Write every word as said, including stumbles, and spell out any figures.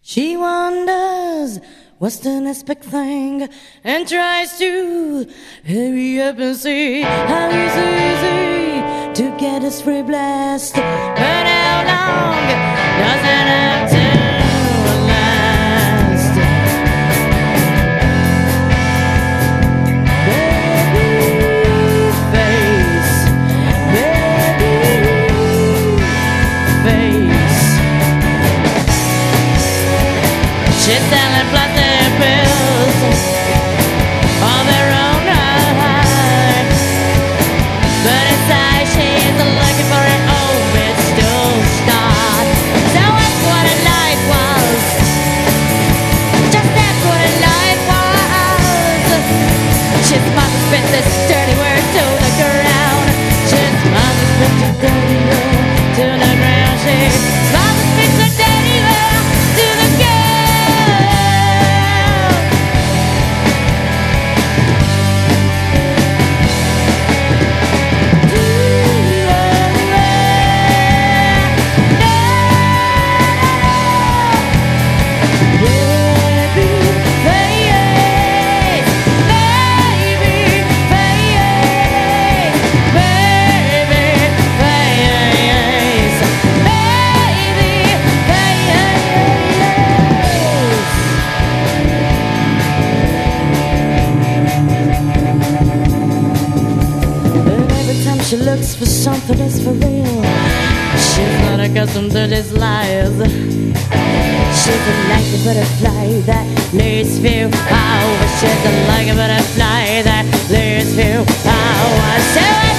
She wonders what's the next big thing and tries to hurry up and see how it's easy to get a free blast. But how long does it have to last? Baby face, baby face. She's selling plastic pills of her own heart, but inside she's looking for an old bitch to start. So that's what a life was. Just that's what a life was. She's about to spit this dirty word to the ground. She's about to spit this dirty word to the ground. She's about to spit the dirty word to the ground. She looks for something that's for real. She's not accustomed to these lies. She's like a butterfly that leaves few power. She's like a butterfly that leaves few power.